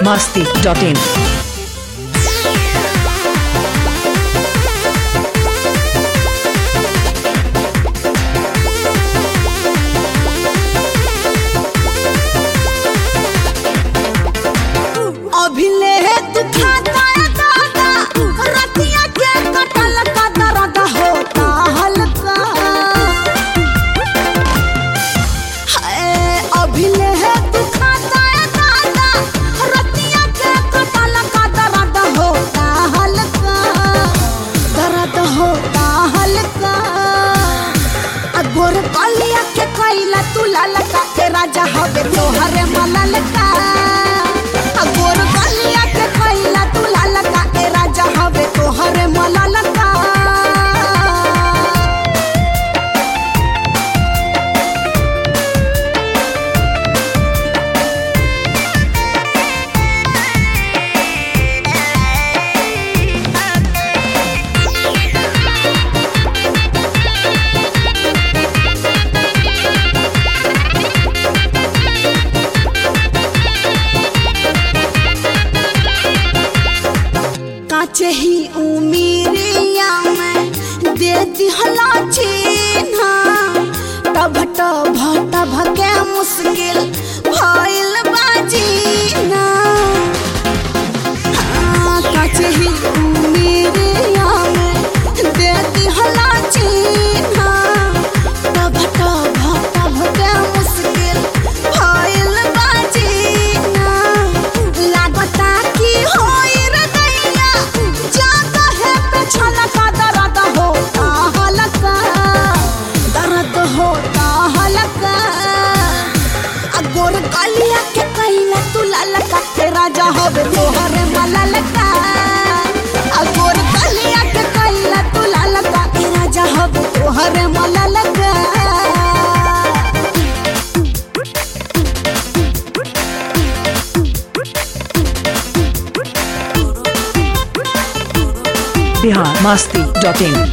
biharmasti.in। राजा हवे तोहरे मललका गोर गलिया के खइला तू लालका ए राजा हवे तोहरे मललका ही उमीरिया में दे दिहला चिन्हा तब भके मुश्किल भइल बाजीना काचे ही उमीरिया में दे दिहला चिन्हा तब भके मुश्किल भइल बाजीना लागता की होई गोर गलिया के कइला तू लालका ए राजा हवे तोहरे मललका गोर गलिया के कइला तू लालका ए राजा हवे तोहरे मललका biharmasti.in।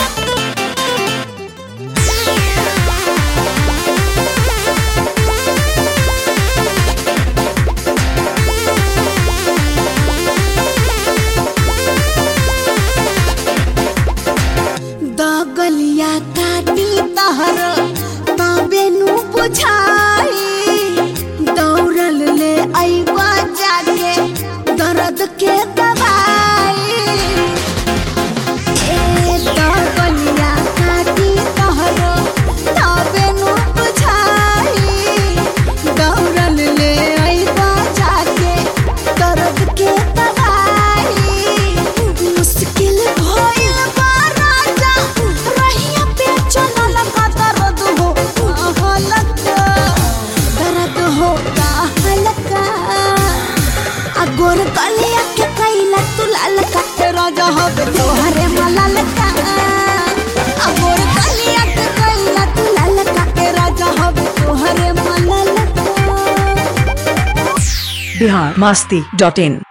गलिया काटी तहर तबेनु बुझाई दौड़ल ले आईवा जाके दर्द के दवाई गलिया काटी तहर तबेनु बुझाई दौड़ल ले आईवा जाके दर्द के दवाई मुश्किल भइल गोर गलिया के कइला तू लालका राजा हवे तोहरे मललका गोर गलिया के कइला तू लालका राजा हवे तोहरे मललका biharmasti.in।